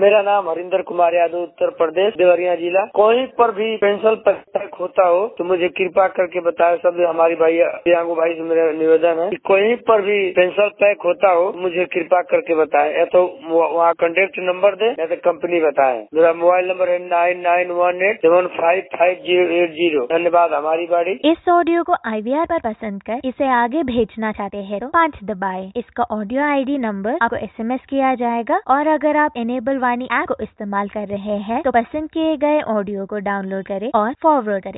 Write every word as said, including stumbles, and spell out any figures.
मेरा नाम हरिंदर कुमार यादव, उत्तर प्रदेश, देवरिया जिला। कहीं पर भी पेंशन पैक होता हो तो मुझे कृपा करके बताए। सब हमारी भाई दिव्यांगों भाई से मेरा निवेदन है कि कहीं पर भी पेंशन पैक होता हो मुझे कृपा करके बताए। या तो वहाँ कॉन्टेक्ट नंबर दे या तो कंपनी बताए। मेरा मोबाइल नंबर है nine nine one eight seven five five zero eight zero. धन्यवाद। हमारी बाड़ी। इस ऑडियो को आई वी आर पर पसंद कर इसे आगे भेजना चाहते हैं तो पाँच दबाएं। इसका ऑडियो आई डी नंबर आपको एस एम एस किया जाएगा। और अगर आप इनेबल वाणी ऐप को इस्तेमाल कर रहे हैं तो पसंद किए गए ऑडियो को डाउनलोड करें और फॉरवर्ड करें।